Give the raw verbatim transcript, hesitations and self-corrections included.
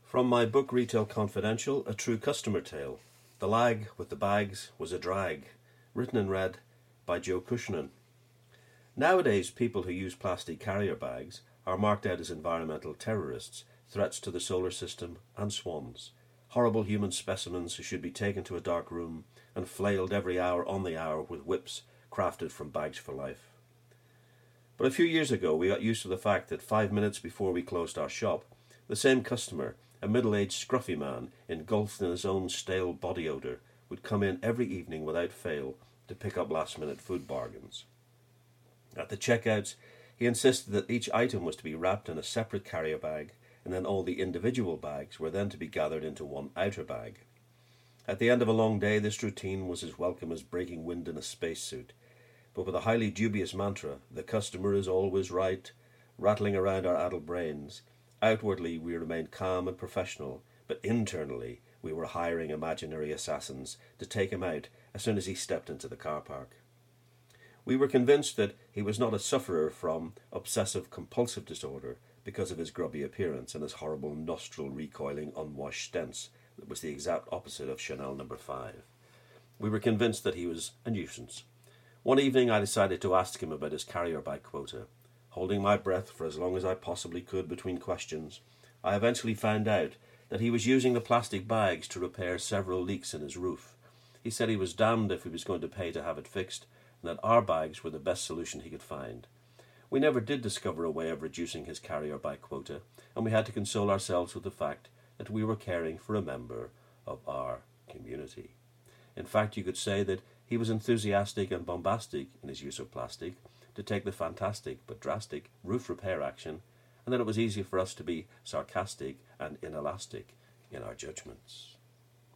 From my book Retail Confidential, A True Customer Tale. The Lag with the Bags Was a Drag, written and read by Joe Cushnan. Nowadays, people who use plastic carrier bags are marked out as environmental terrorists, threats to the solar system and swans, horrible human specimens who should be taken to a dark room and flailed every hour on the hour with whips crafted from Bags for Life. But a few years ago, we got used to the fact that five minutes before we closed our shop, the same customer, a middle-aged scruffy man engulfed in his own stale body odour, would come in every evening without fail to pick up last-minute food bargains. At the checkouts, he insisted that each item was to be wrapped in a separate carrier bag, and then all the individual bags were then to be gathered into one outer bag. At the end of a long day, this routine was as welcome as breaking wind in a spacesuit. But with a highly dubious mantra, the customer is always right, rattling around our addled brains, outwardly we remained calm and professional, but internally we were hiring imaginary assassins to take him out as soon as he stepped into the car park. We were convinced that he was not a sufferer from obsessive-compulsive disorder because of his grubby appearance and his horrible nostril-recoiling unwashed stents that was the exact opposite of Chanel number five. We were convinced that he was a nuisance. One evening I decided to ask him about his carrier bag quota. Holding my breath for as long as I possibly could between questions, I eventually found out that he was using the plastic bags to repair several leaks in his roof. He said he was damned if he was going to pay to have it fixed, and that our bags were the best solution he could find. We never did discover a way of reducing his carrier bag quota, and we had to console ourselves with the fact that we were caring for a member of our community. In fact, you could say that he was enthusiastic and bombastic in his use of plastic to take the fantastic but drastic roof repair action, and that it was easy for us to be sarcastic and inelastic in our judgments.